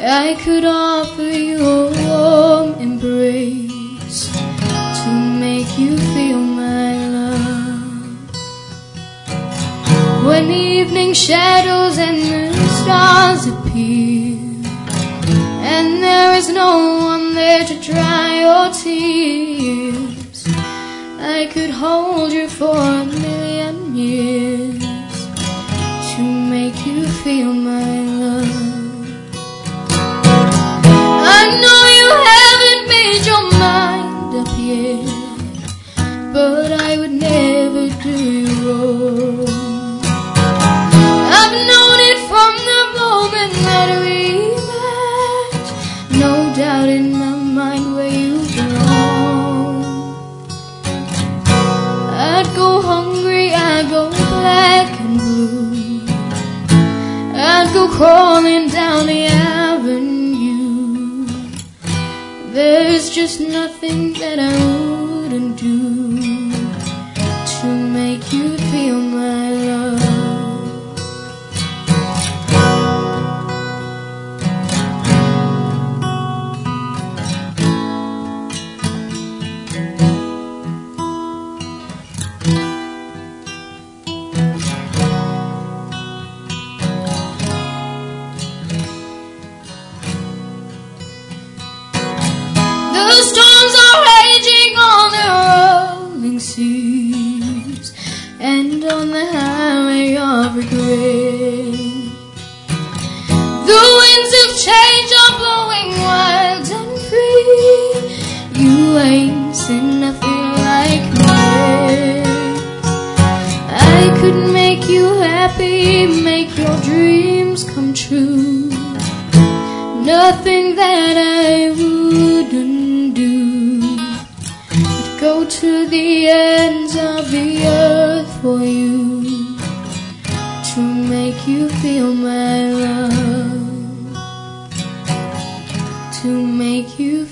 I could offer you a warm embrace to make you feel my love. When evening shadows and the stars appear, and there is no one there to dry your tears, I could hold you for a million years to make you feel my love. I know you haven't made your mind up yet, but I would never do you wrong. I've known it from the moment that we met, no doubt in my mind where you belong. I'd go hungry, I'd go black and blue, I'd go crawling down the avenue. There's just nothing that I wouldn't do to make you feel my love. The storms are raging on the rolling seas and on the highway of regret. The winds of change are blowing wild and free. You ain't seen nothing like me. I could make you happy, make your dreams come true. Nothing that I wouldn't do. I'd go to the ends of the earth for you to make you feel my love, to make you